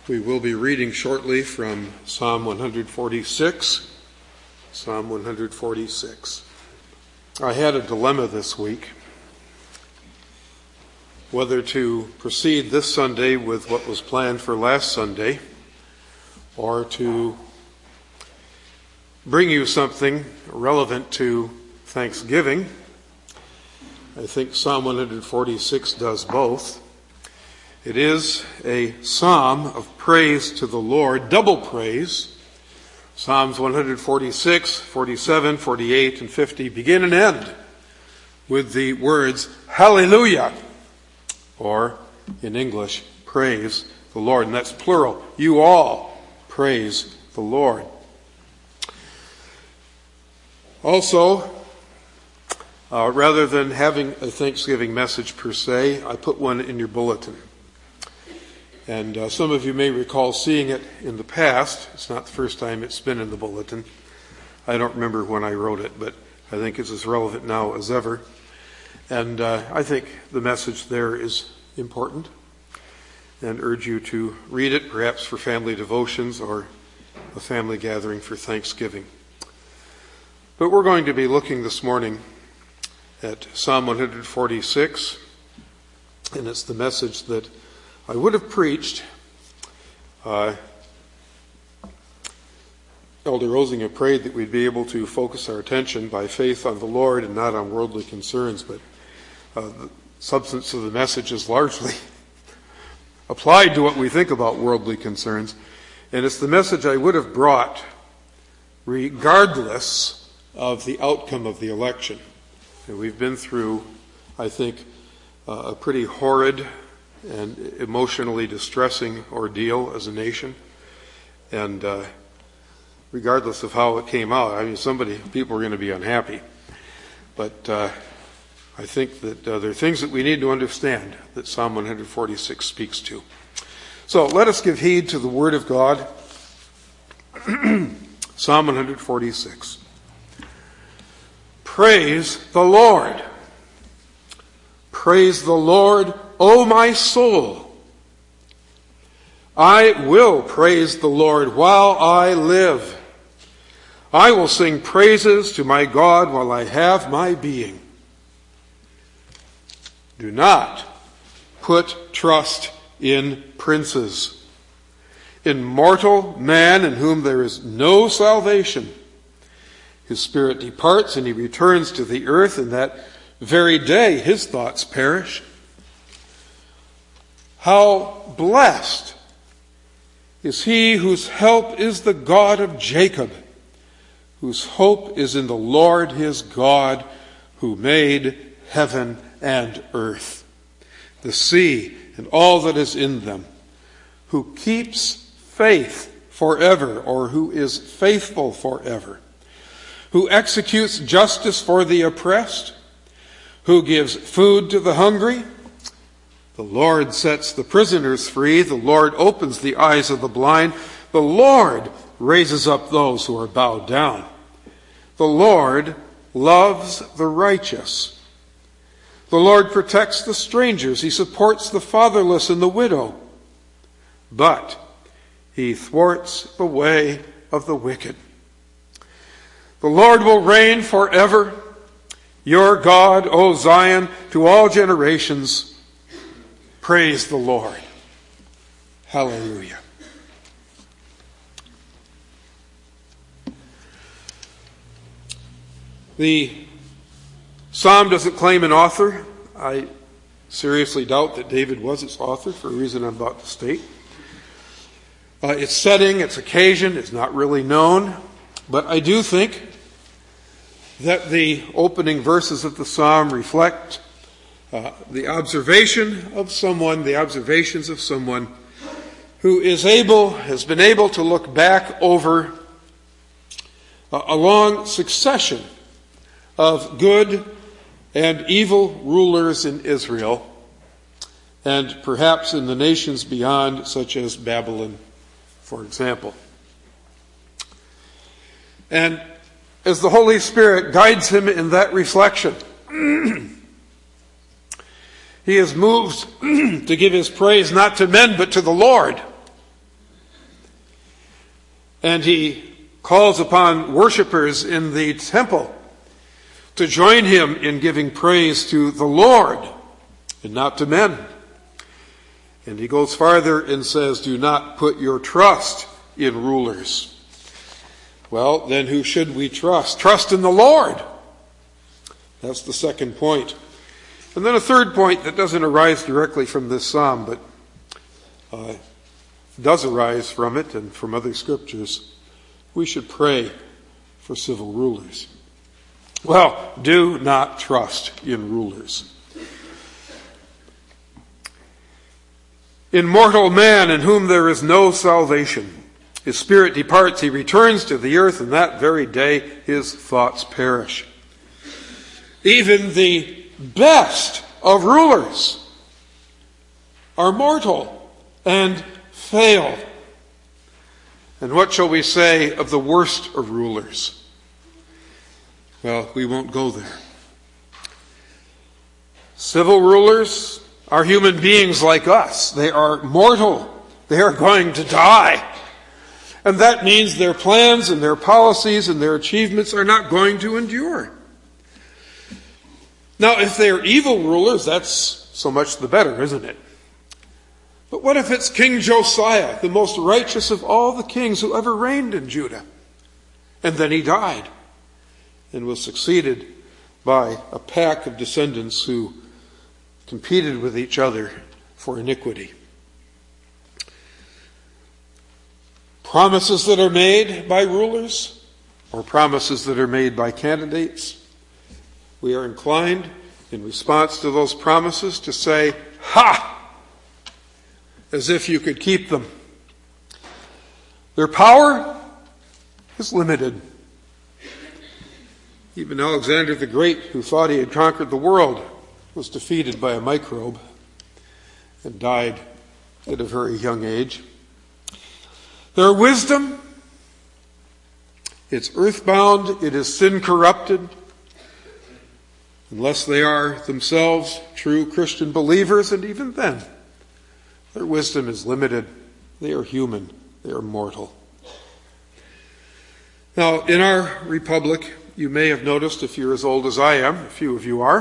We will be reading shortly from Psalm 146. Psalm 146. I had a dilemma this week, whether to proceed this Sunday with what was planned for last Sunday, or to bring you something relevant to Thanksgiving. I think Psalm 146 does both. It is a psalm of praise to the Lord, double praise. Psalms 146, 47, 48, and 50 begin and end with the words, Hallelujah, or in English, praise the Lord. And that's plural. You all praise the Lord. Also, rather than having a Thanksgiving message per se, I put one in your bulletin. And some of you may recall seeing it in the past. It's not the first time it's been in the bulletin. I don't remember when I wrote it, but I think it's as relevant now as ever. And I think the message there is important, and urge you to read it, perhaps for family devotions or a family gathering for Thanksgiving. But we're going to be looking this morning at Psalm 146, and it's the message that I would have preached. Elder Rosinger prayed that we'd be able to focus our attention by faith on the Lord and not on worldly concerns, but the substance of the message is largely applied to what we think about worldly concerns. And it's the message I would have brought regardless of the outcome of the election. And we've been through, I think, a pretty horrid and emotionally distressing ordeal as a nation. And regardless of how it came out, people are going to be unhappy. But I think that there are things that we need to understand that Psalm 146 speaks to. So let us give heed to the Word of God. Psalm 146. Praise the Lord. Praise the Lord, O my soul. I will praise the Lord while I live. I will sing praises to my God while I have my being. Do not put trust in princes, in mortal man in whom there is no salvation. His spirit departs and he returns to the earth, and that very day his thoughts perish. How blessed is he whose help is the God of Jacob, whose hope is in the Lord his God, who made heaven and earth, the sea and all that is in them, who keeps faith forever, or who is faithful forever, who executes justice for the oppressed, who gives food to the hungry. The Lord sets the prisoners free. The Lord opens the eyes of the blind. The Lord raises up those who are bowed down. The Lord loves the righteous. The Lord protects the strangers. He supports the fatherless and the widow. But he thwarts the way of the wicked. The Lord will reign forever. Your God, O Zion, to all generations. Praise the Lord. Hallelujah. The psalm doesn't claim an author. I seriously doubt that David was its author for a reason I'm about to state. Its setting, its occasion is not really known, but I do think that the opening verses of the psalm reflect the observations of someone who has been able to look back over a long succession of good and evil rulers in Israel, and perhaps in the nations beyond, such as Babylon, for example. And as the Holy Spirit guides him in that reflection, he is moved to give his praise not to men but to the Lord. And he calls upon worshipers in the temple to join him in giving praise to the Lord and not to men. And he goes farther and says, do not put your trust in rulers. Well, then who should we trust? Trust in the Lord. That's the second point. And then a third point that doesn't arise directly from this psalm, but does arise from it and from other scriptures. We should pray for civil rulers. Well, do not trust in rulers. In mortal man in whom there is no salvation, his spirit departs, he returns to the earth, and that very day his thoughts perish. Even the best of rulers are mortal and fail. And what shall we say of the worst of rulers? Well, we won't go there. Civil rulers are human beings like us. They are mortal. They are going to die. And that means their plans and their policies and their achievements are not going to endure. Now, if they are evil rulers, that's so much the better, isn't it? But what if it's King Josiah, the most righteous of all the kings who ever reigned in Judah? And then he died and was succeeded by a pack of descendants who competed with each other for iniquity. Promises that are made by rulers or promises that are made by candidates, we are inclined in response to those promises to say, ha! As if you could keep them. Their power is limited. Even Alexander the Great, who thought he had conquered the world, was defeated by a microbe and died at a very young age. Their wisdom, it's earthbound, it is sin-corrupted, unless they are themselves true Christian believers, and even then, their wisdom is limited. They are human. They are mortal. Now, in our republic, you may have noticed, if you're as old as I am, a few of you are.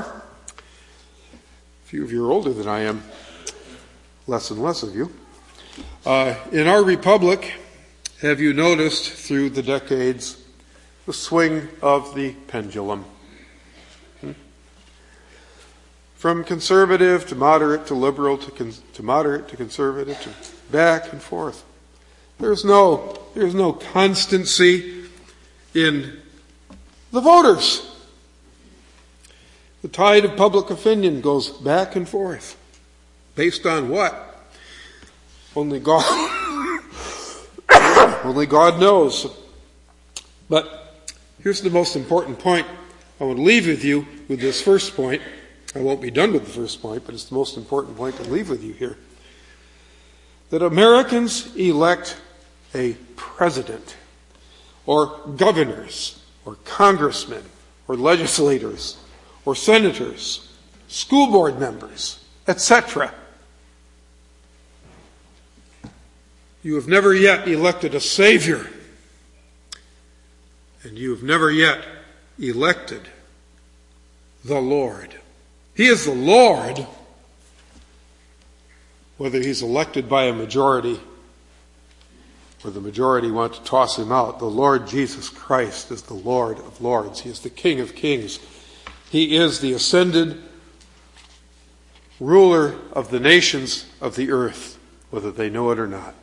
A few of you are older than I am. Less and less of you. In our republic, have you noticed through the decades the swing of the pendulum? From conservative to moderate to liberal to moderate to conservative to back and forth. There's no constancy in the voters. The tide of public opinion goes back and forth. Based on what? Only God only God knows. But here's the most important point. I want to leave with you with this first point. I won't be done with the first point, but it's the most important point to leave with you here. That Americans elect a president, or governors, or congressmen, or legislators, or senators, school board members, etc. You have never yet elected a savior, and you have never yet elected the Lord. He is the Lord, whether he's elected by a majority or the majority want to toss him out. The Lord Jesus Christ is the Lord of lords. He is the King of kings. He is the ascended ruler of the nations of the earth, whether they know it or not.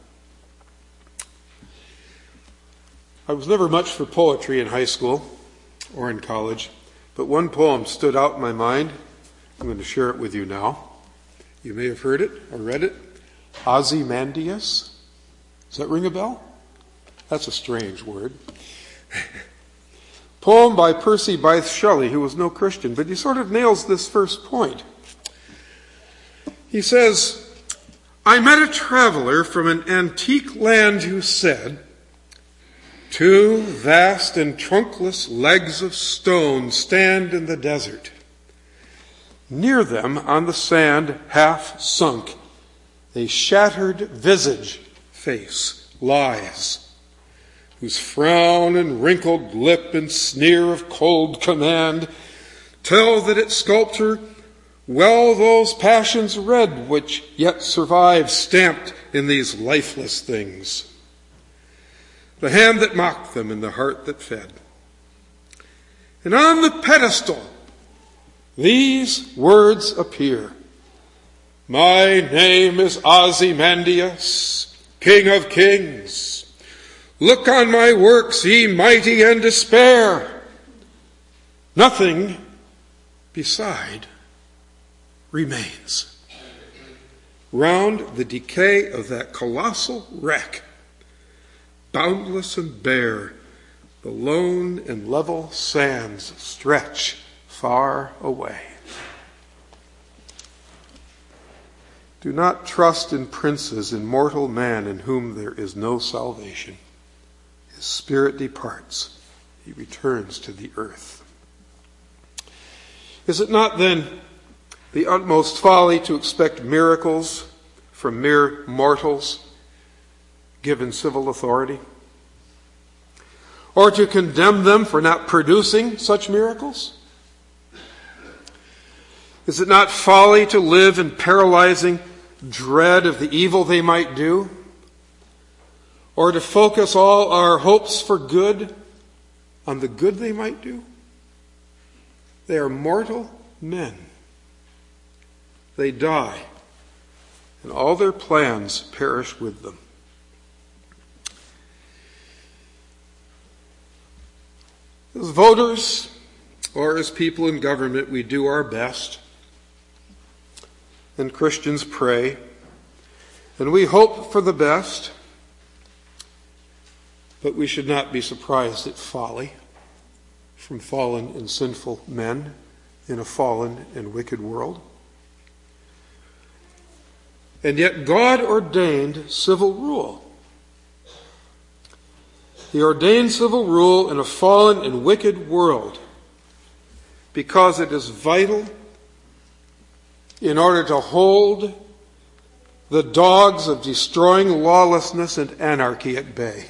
I was never much for poetry in high school or in college, but one poem stood out in my mind. I'm going to share it with you now. You may have heard it or read it. Ozymandias. Does that ring a bell? That's a strange word. Poem by Percy Bysshe Shelley, who was no Christian, but he sort of nails this first point. He says, I met a traveler from an antique land who said, 2 vast and trunkless legs of stone stand in the desert. Near them, on the sand, half sunk, a shattered visage face lies. whose frown and wrinkled lip and sneer of cold command tell that its sculptor well those passions read which yet survive stamped in these lifeless things. The hand that mocked them and the heart that fed. And on the pedestal these words appear. My name is Ozymandias, King of Kings. Look on my works, ye mighty, and despair. Nothing beside remains. Round the decay of that colossal wreck, boundless and bare, the lone and level sands stretch far away. Do not trust in princes, in mortal man in whom there is no salvation. His spirit departs. He returns to the earth. Is it not then the utmost folly to expect miracles from mere mortals given civil authority? Or to condemn them for not producing such miracles? Is it not folly to live in paralyzing dread of the evil they might do? Or to focus all our hopes for good on the good they might do? They are mortal men. They die, and all their plans perish with them. As voters or as people in government, we do our best. And Christians pray. And we hope for the best. But we should not be surprised at folly from fallen and sinful men in a fallen and wicked world. And yet God ordained civil rule. He ordained civil rule in a fallen and wicked world because it is vital in order to hold the dogs of destroying lawlessness and anarchy at bay.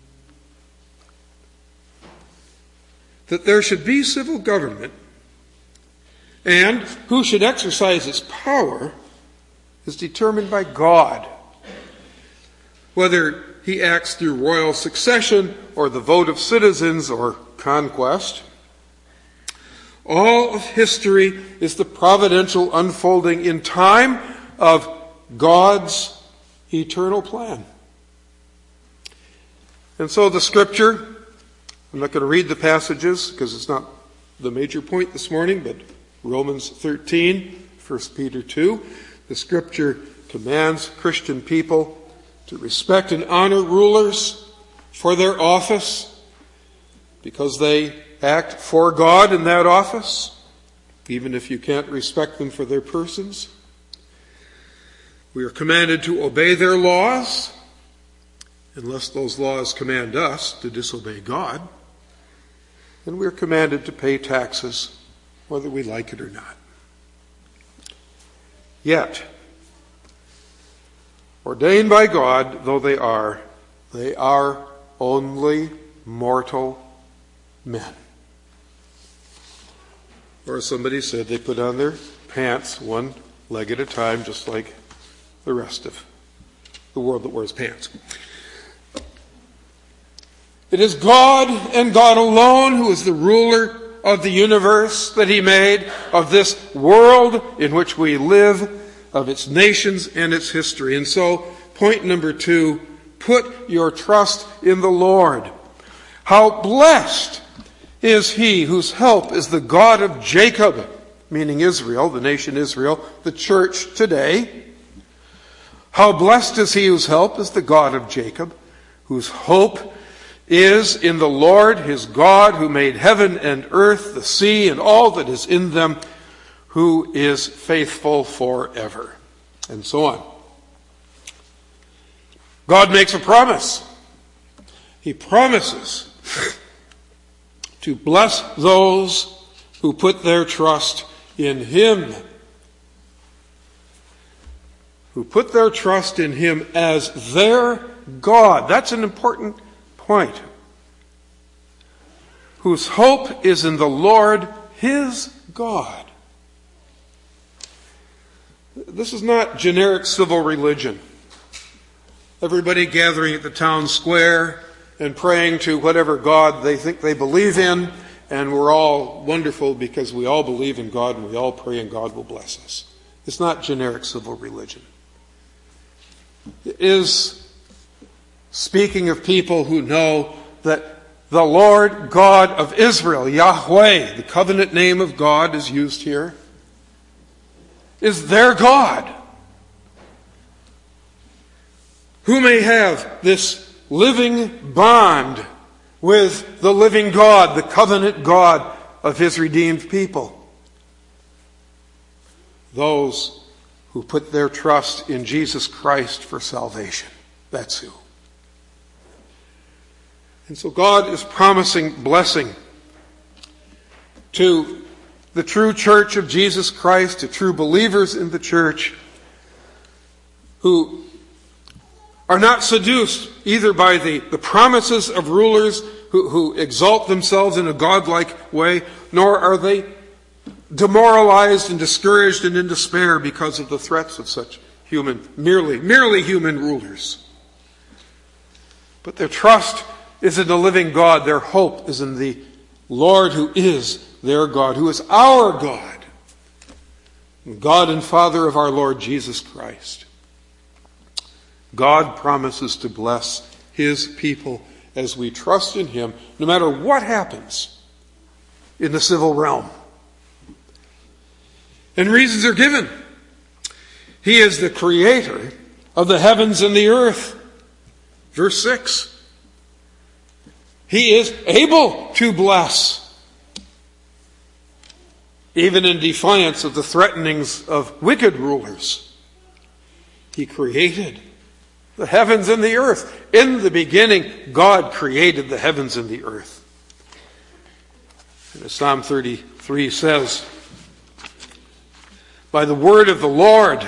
That there should be civil government, and who should exercise its power is determined by God. Whether he acts through royal succession or the vote of citizens or conquest, all of history is the providential unfolding in time of God's eternal plan. And so the Scripture, I'm not going to read the passages because it's not the major point this morning, but Romans 13, 1 Peter 2, the Scripture commands Christian people to respect and honor rulers for their office because they act for God in that office, even if you can't respect them for their persons. We are commanded to obey their laws, unless those laws command us to disobey God. And we are commanded to pay taxes, whether we like it or not. Yet, ordained by God though they are only mortal men. Or as somebody said, they put on their pants one leg at a time, just like the rest of the world that wears pants. It is God and God alone who is the ruler of the universe that he made, of this world in which we live, of its nations and its history. And so, point number 2, put your trust in the Lord. How blessed is he whose help is the God of Jacob, meaning Israel, the nation Israel, the church today. How blessed is he whose help is the God of Jacob, whose hope is in the Lord his God, who made heaven and earth, the sea, and all that is in them, who is faithful forever. And so on. God makes a promise. He promises to bless those who put their trust in him. Who put their trust in him as their God. That's an important point. whose hope is in the Lord his God. This is not generic civil religion. Everybody gathering at the town square and praying to whatever God they think they believe in, and we're all wonderful because we all believe in God and we all pray and God will bless us. It's not generic civil religion. It is speaking of people who know that the Lord God of Israel, Yahweh, the covenant name of God is used here, is their God, who may have this living bond with the living God, the covenant God of his redeemed people. Those who put their trust in Jesus Christ for salvation. That's who. And so God is promising blessing to the true church of Jesus Christ, to true believers in the church who are not seduced either by the promises of rulers who exalt themselves in a godlike way, nor are they demoralized and discouraged and in despair because of the threats of such merely human rulers. But their trust is in the living God. Their hope is in the Lord who is their God, who is our God, God and Father of our Lord Jesus Christ. God promises to bless his people as we trust in him, no matter what happens in the civil realm. And reasons are given. He is the creator of the heavens and the earth. Verse 6. He is able to bless, even in defiance of the threatenings of wicked rulers. He created the heavens and the earth. In the beginning, God created the heavens and the earth. And as Psalm 33 says, by the word of the Lord,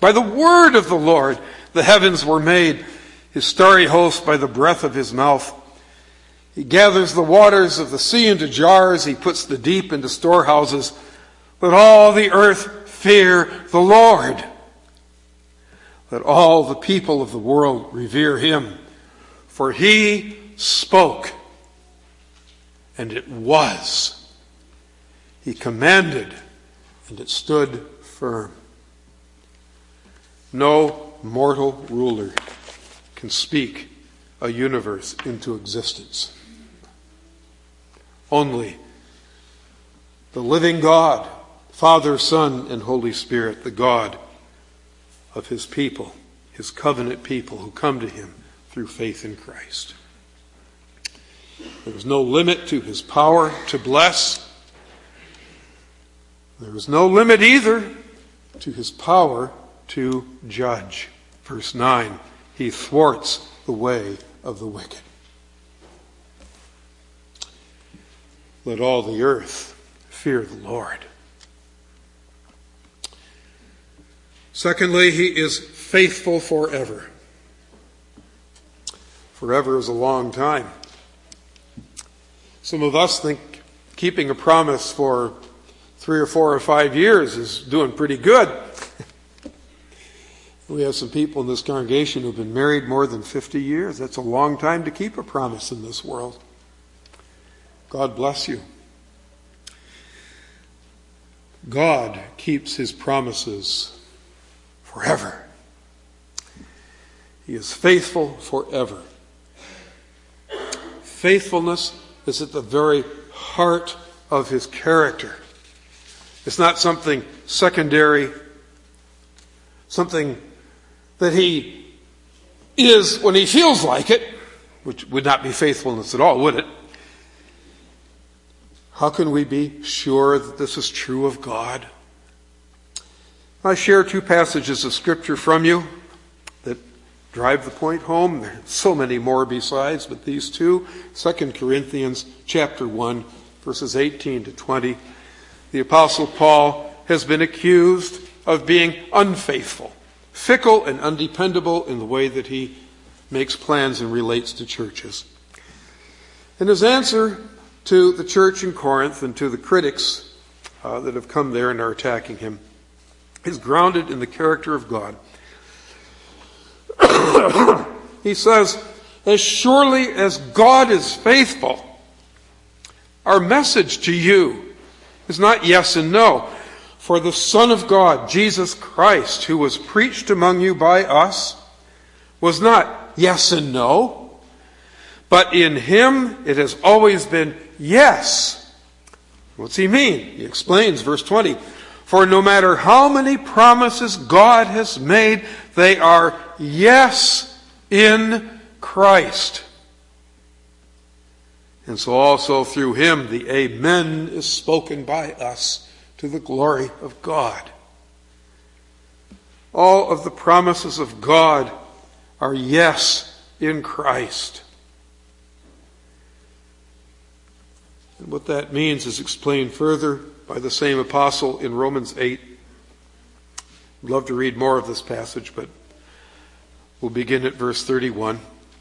the heavens were made, his starry host by the breath of his mouth. He gathers the waters of the sea into jars. He puts the deep into storehouses. Let all the earth fear the Lord. Let all the people of the world revere him. For he spoke, and it was. He commanded, and it stood firm. No mortal ruler can speak a universe into existence. Only the living God, Father, Son, and Holy Spirit, the God of his people, his covenant people who come to him through faith in Christ. There is no limit to his power to bless. There is no limit either to his power to judge. Verse 9, he thwarts the way of the wicked. Let all the earth fear the Lord. Secondly, he is faithful forever. Forever is a long time. Some of us think keeping a promise for 3 or 4 or 5 years is doing pretty good. We have some people in this congregation who have been married more than 50 years. That's a long time to keep a promise in this world. God bless you. God keeps his promises forever. He is faithful forever. Faithfulness is at the very heart of his character. It's not something secondary, something that he is when he feels like it, which would not be faithfulness at all, would it? How can we be sure that this is true of God? I share 2 passages of Scripture from you that drive the point home. There are so many more besides, but these 2. 2 Corinthians chapter 1, verses 18 to 20. The Apostle Paul has been accused of being unfaithful, fickle and undependable in the way that he makes plans and relates to churches. And his answer to the church in Corinth and to the critics that have come there and are attacking him is grounded in the character of God. He says, as surely as God is faithful, our message to you is not yes and no. For the Son of God, Jesus Christ, who was preached among you by us, was not yes and no, but in him it has always been yes. What's he mean? He explains, verse 20. For no matter how many promises God has made, they are yes in Christ. And so also through him the Amen is spoken by us to the glory of God. All of the promises of God are yes in Christ. And what that means is explained further by the same apostle in Romans 8. I'd love to read more of this passage, but we'll begin at verse 31.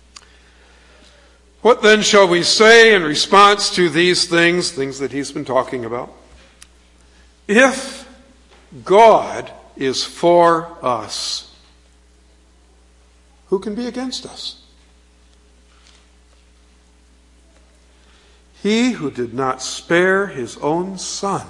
What then shall we say in response to these things that he's been talking about? If God is for us, who can be against us? He who did not spare his own Son,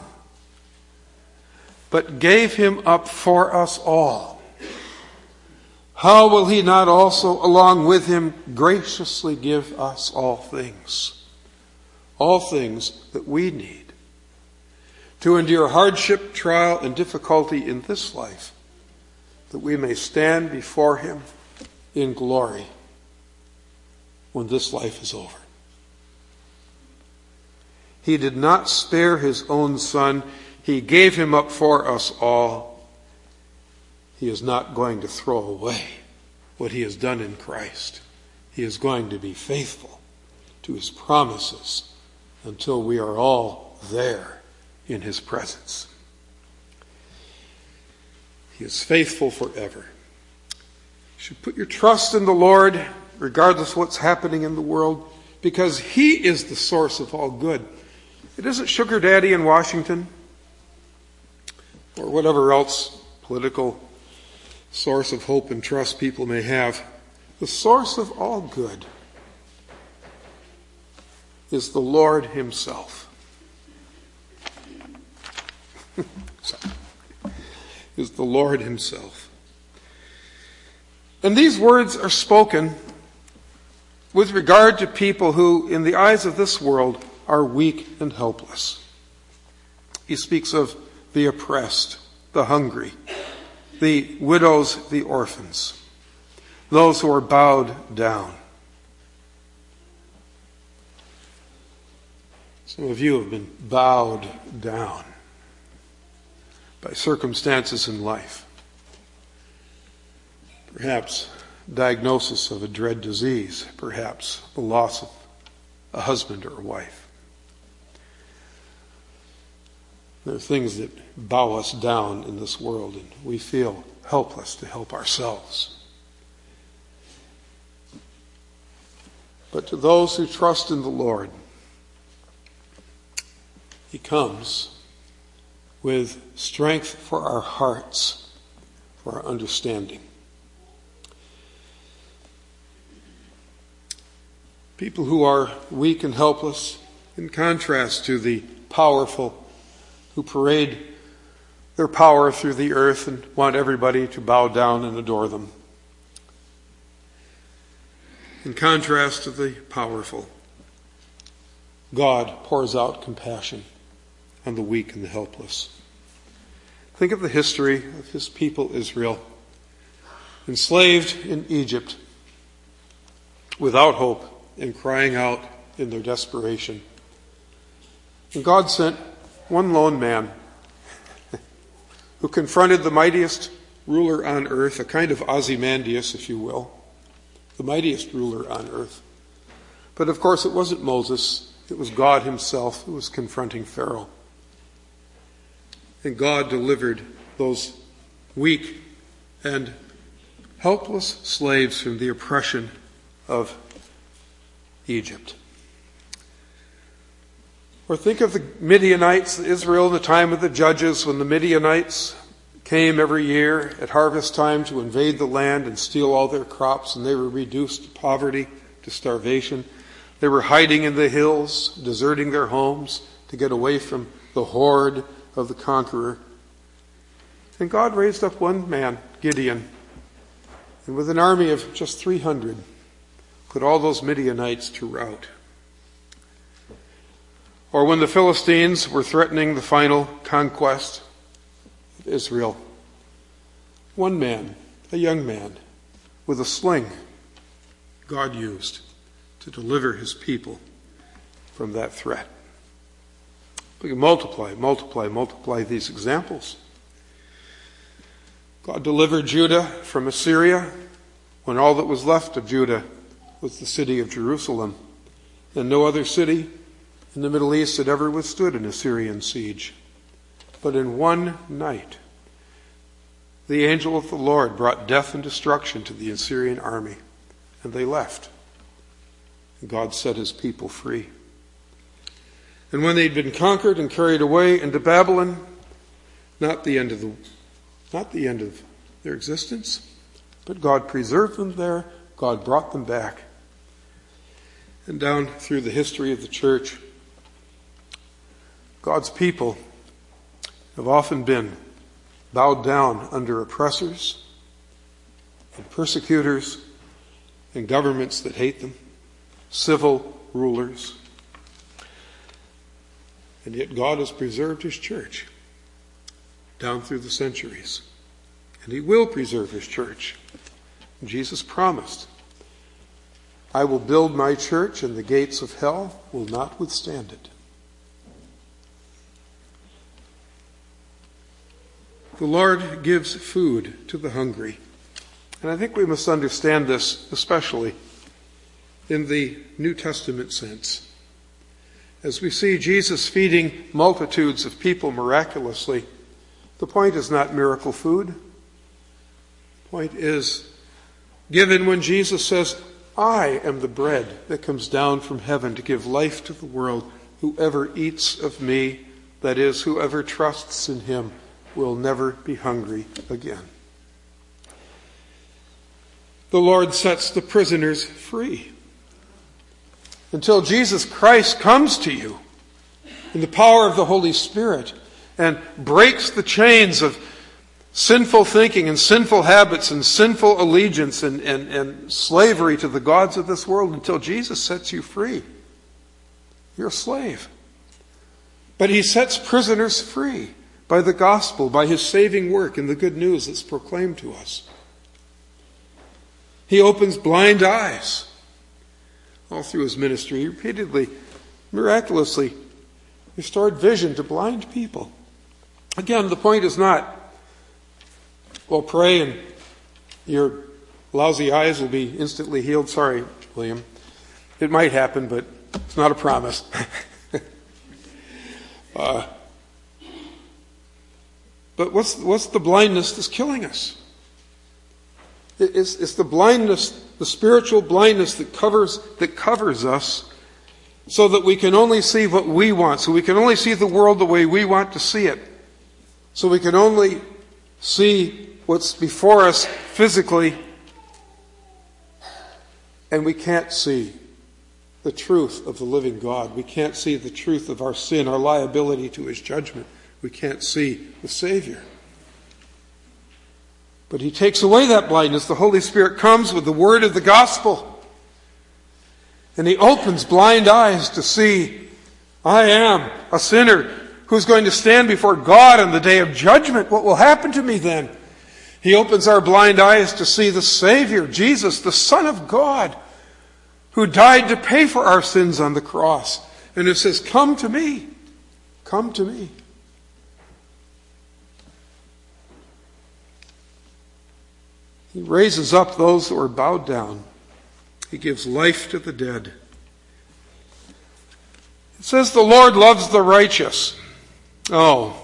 but gave him up for us all, how will he not also along with him graciously give us all things? All things that we need to endure hardship, trial, and difficulty in this life, that we may stand before him in glory when this life is over. He did not spare his own Son. He gave him up for us all. He is not going to throw away what he has done in Christ. He is going to be faithful to his promises until we are all there in his presence. He is faithful forever. You should put your trust in the Lord regardless of what's happening in the world, because he is the source of all good. It isn't Sugar Daddy in Washington or whatever else political source of hope and trust people may have. The source of all good is the Lord himself. Is the Lord himself. And these words are spoken with regard to people who, in the eyes of this world, are weak and helpless. He speaks of the oppressed, the hungry, the widows, the orphans, those who are bowed down. Some of you have been bowed down by circumstances in life. Perhaps diagnosis of a dread disease, perhaps the loss of a husband or a wife. There are things that bow us down in this world, and we feel helpless to help ourselves. But to those who trust in the Lord, he comes with strength for our hearts, for our understanding. People who are weak and helpless, in contrast to the powerful who parade their power through the earth and want everybody to bow down and adore them. In contrast to the powerful, God pours out compassion on the weak and the helpless. Think of the history of his people Israel, enslaved in Egypt, without hope and crying out in their desperation. And God sent one lone man who confronted the mightiest ruler on earth, a kind of Ozymandias, if you will, the mightiest ruler on earth. But of course it wasn't Moses, it was God himself who was confronting Pharaoh. And God delivered those weak and helpless slaves from the oppression of Egypt. Or think of the Midianites, Israel in the time of the judges, when the Midianites came every year at harvest time to invade the land and steal all their crops, and they were reduced to poverty, to starvation. They were hiding in the hills, deserting their homes to get away from the horde of the conqueror. And God raised up one man, Gideon, and with an army of just 300, put all those Midianites to rout. Or when the Philistines were threatening the final conquest of Israel, one man, a young man, with a sling, God used to deliver his people from that threat. We can multiply these examples. God delivered Judah from Assyria when all that was left of Judah was the city of Jerusalem, and no other city in the Middle East had ever withstood an Assyrian siege. But in one night, the angel of the Lord brought death and destruction to the Assyrian army, and they left. And God set his people free. And when they'd been conquered and carried away into Babylon, not the end of their existence, but God preserved them there. God brought them back. And down through the history of the church, God's people have often been bowed down under oppressors and persecutors and governments that hate them, civil rulers. And yet God has preserved his church down through the centuries. And he will preserve his church. And Jesus promised, I will build my church and the gates of hell will not withstand it. The Lord gives food to the hungry. And I think we must understand this especially in the New Testament sense. As we see Jesus feeding multitudes of people miraculously, the point is not miracle food. The point is given when Jesus says, I am the bread that comes down from heaven to give life to the world. Whoever eats of me, that is, whoever trusts in him, will never be hungry again. The Lord sets the prisoners free. Until Jesus Christ comes to you in the power of the Holy Spirit and breaks the chains of sinful thinking and sinful habits and sinful allegiance and slavery to the gods of this world, until Jesus sets you free, you're a slave. But he sets prisoners free by the gospel, by his saving work and the good news that's proclaimed to us. He opens blind eyes. All through his ministry, he repeatedly, miraculously restored vision to blind people. Again, the point is not, well, pray and your lousy eyes will be instantly healed. Sorry, William. It might happen, but it's not a promise. But what's the blindness that's killing us? It's the blindness, the spiritual blindness that covers us so that we can only see what we want, so we can only see the world the way we want to see it, so we can only see what's before us physically, and we can't see the truth of the living God. We can't see the truth of our sin, our liability to his judgment. We can't see the Savior. But he takes away that blindness. The Holy Spirit comes with the word of the gospel. And he opens blind eyes to see, I am a sinner who's going to stand before God on the day of judgment. What will happen to me then? He opens our blind eyes to see the Savior, Jesus, the Son of God, who died to pay for our sins on the cross. And it says, come to me. Come to me. He raises up those who are bowed down. He gives life to the dead. It says the Lord loves the righteous. That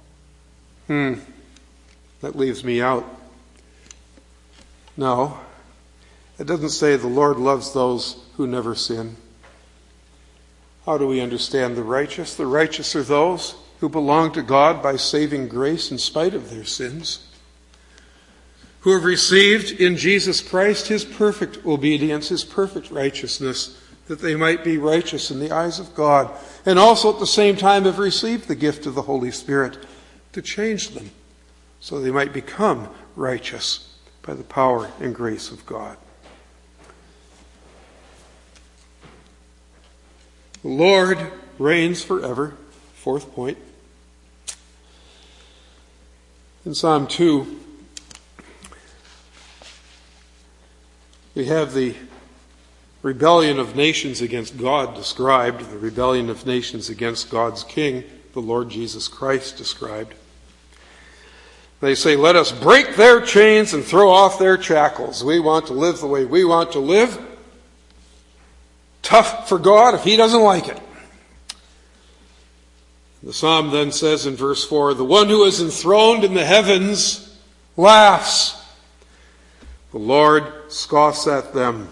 leaves me out. No, it doesn't say the Lord loves those who never sin. How do we understand the righteous? The righteous are those who belong to God by saving grace in spite of their sins, who have received in Jesus Christ his perfect obedience, his perfect righteousness, that they might be righteous in the eyes of God, and also at the same time have received the gift of the Holy Spirit to change them so they might become righteous by the power and grace of God. The Lord reigns forever. Fourth point. In Psalm 2, we have the rebellion of nations against God described, the rebellion of nations against God's King, the Lord Jesus Christ, described. They say, let us break their chains and throw off their shackles. We want to live the way we want to live. Tough for God if he doesn't like it. The psalm then says in verse 4, the one who is enthroned in the heavens laughs. The Lord scoffs at them.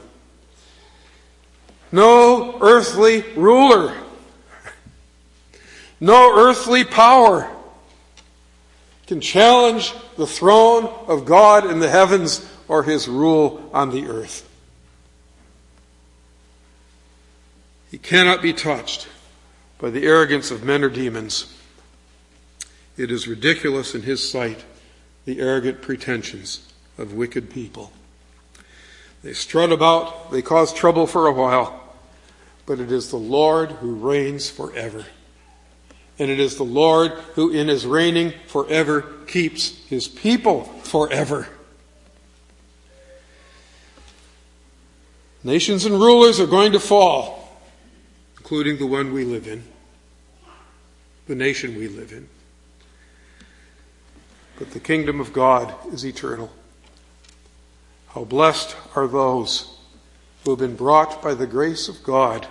No earthly ruler, no earthly power can challenge the throne of God in the heavens or his rule on the earth. He cannot be touched by the arrogance of men or demons. It is ridiculous in his sight, the arrogant pretensions of wicked people. They strut about, they cause trouble for a while, but it is the Lord who reigns forever. And it is the Lord who in his reigning forever keeps his people forever. Nations and rulers are going to fall, including the one we live in, the nation we live in. But the kingdom of God is eternal. How blessed are those who have been brought by the grace of God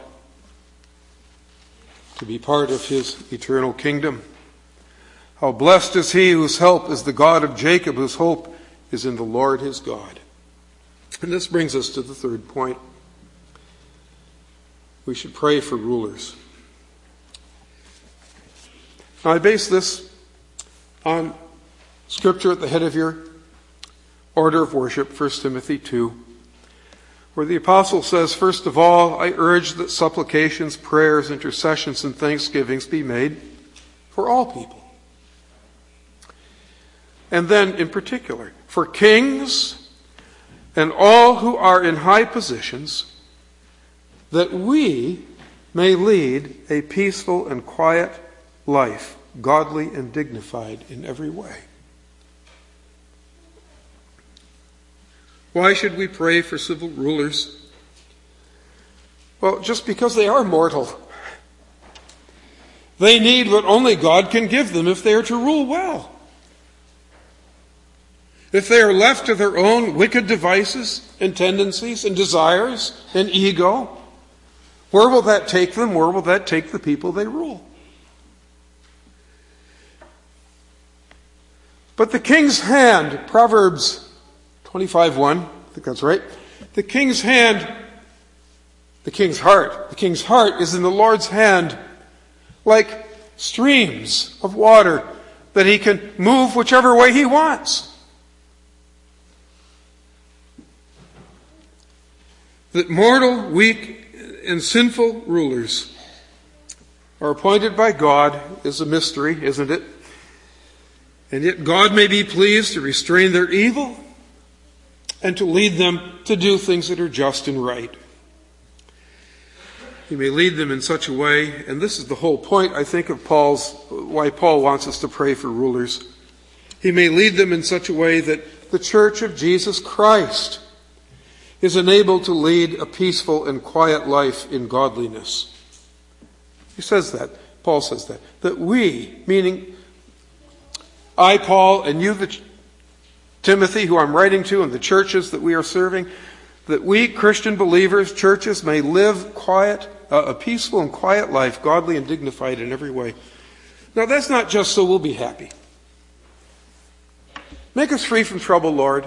to be part of his eternal kingdom. How blessed is he whose help is the God of Jacob, whose hope is in the Lord his God. And this brings us to the third point. We should pray for rulers. Now, I base this on Scripture at the head of your order of worship, 1 Timothy 2, where the apostle says, first of all, I urge that supplications, prayers, intercessions, and thanksgivings be made for all people. And then, in particular, for kings and all who are in high positions, that we may lead a peaceful and quiet life, godly and dignified in every way. Why should we pray for civil rulers? Well, just because they are mortal. They need what only God can give them if they are to rule well. If they are left to their own wicked devices and tendencies and desires and ego, where will that take them? Where will that take the people they rule? But the king's hand, Proverbs 25:1, I think that's right. The king's hand, the king's heart is in the Lord's hand like streams of water that he can move whichever way he wants. That mortal, weak, and sinful rulers are appointed by God is a mystery, isn't it? And yet God may be pleased to restrain their evil and to lead them to do things that are just and right. He may lead them in such a way, and this is the whole point, I think, of why Paul wants us to pray for rulers. He may lead them in such a way that the church of Jesus Christ is enabled to lead a peaceful and quiet life in godliness. He says that. Paul says that. That we, meaning I, Paul, and you, Timothy, who I'm writing to, and the churches that we are serving, that we, Christian believers, churches, may live a peaceful and quiet life, godly and dignified in every way. Now, that's not just so we'll be happy. Make us free from trouble, Lord.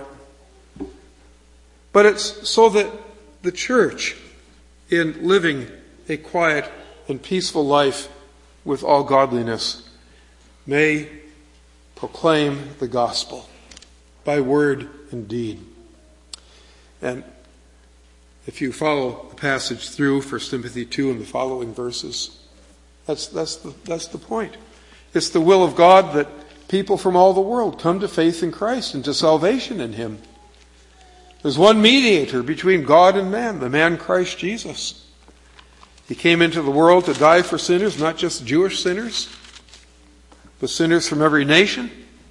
But it's so that the church, in living a quiet and peaceful life with all godliness may proclaim the gospel by word and deed. And if you follow the passage through 1 Timothy 2 and the following verses, that's the point. It's the will of God that people from all the world come to faith in Christ and to salvation in Him. There's one mediator between God and man, the man Christ Jesus. He came into the world to die for sinners, not just Jewish sinners, but sinners from every nation.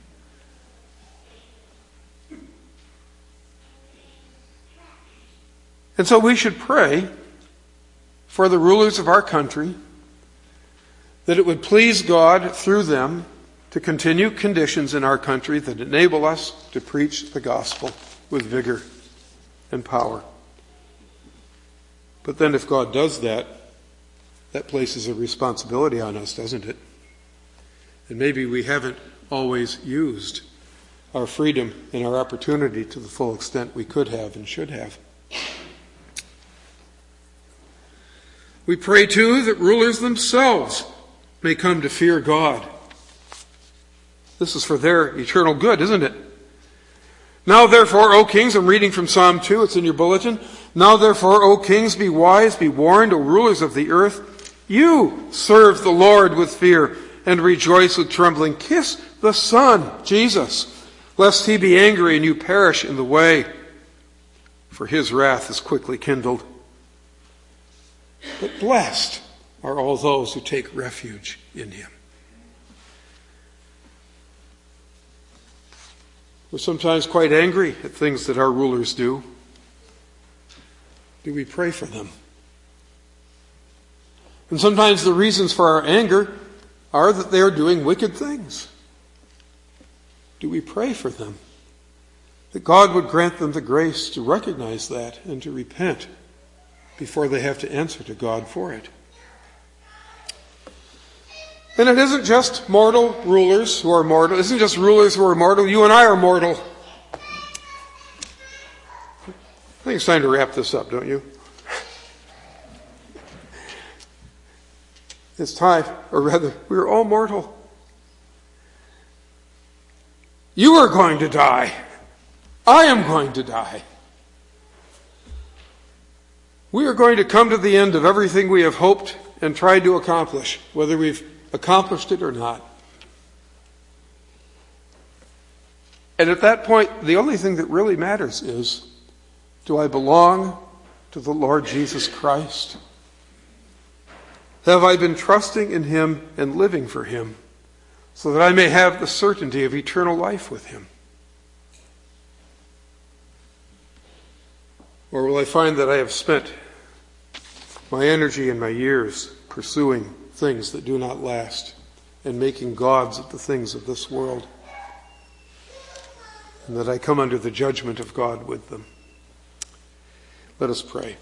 And so we should pray for the rulers of our country that it would please God through them to continue conditions in our country that enable us to preach the gospel with vigor and power. But then if God does that, that places a responsibility on us, doesn't it? And maybe we haven't always used our freedom and our opportunity to the full extent we could have and should have. We pray, too, that rulers themselves may come to fear God. This is for their eternal good, isn't it? Now, therefore, O kings, I'm reading from Psalm 2, it's in your bulletin. Now, therefore, O kings, be wise, be warned, O rulers of the earth. You serve the Lord with fear and rejoice with trembling. Kiss the Son, Jesus, lest He be angry and you perish in the way, for His wrath is quickly kindled. But blessed are all those who take refuge in Him. We're sometimes quite angry at things that our rulers do. Do we pray for them? And sometimes the reasons for our anger are that they are doing wicked things. Do we pray for them? That God would grant them the grace to recognize that and to repent before they have to answer to God for it. And it isn't just mortal rulers who are mortal. It isn't just rulers who are mortal. You and I are mortal. I think it's time to wrap this up, don't you? It's time, or rather, we're all mortal. You are going to die. I am going to die. We are going to come to the end of everything we have hoped and tried to accomplish, whether we've accomplished it or not. And at that point, the only thing that really matters is, do I belong to the Lord Jesus Christ? Have I been trusting in Him and living for Him so that I may have the certainty of eternal life with Him? Or will I find that I have spent my energy and my years pursuing things that do not last and making gods of the things of this world, and that I come under the judgment of God with them? Let us pray.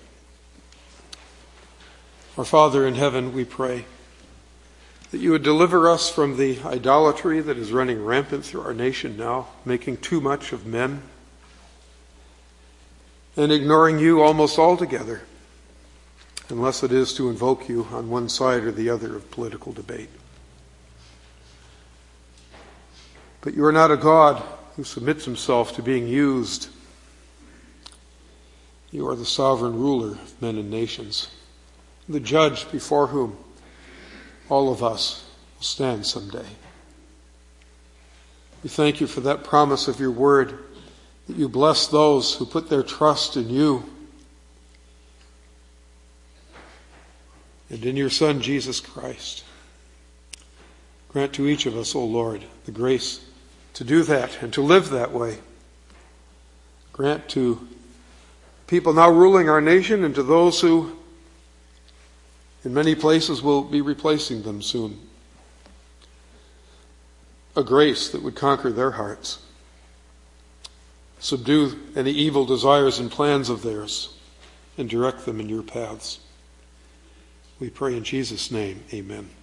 Our Father in heaven, we pray that you would deliver us from the idolatry that is running rampant through our nation now, making too much of men and ignoring you almost altogether, unless it is to invoke you on one side or the other of political debate. But you are not a God who submits himself to being used. You are the sovereign ruler of men and nations, the judge before whom all of us will stand someday. We thank you for that promise of your word, that you bless those who put their trust in you and in your Son, Jesus Christ. Grant to each of us, O Lord, the grace to do that and to live that way. Grant to people now ruling our nation and to those who in many places will be replacing them soon, a grace that would conquer their hearts, subdue any evil desires and plans of theirs, and direct them in your paths. We pray in Jesus' name, amen.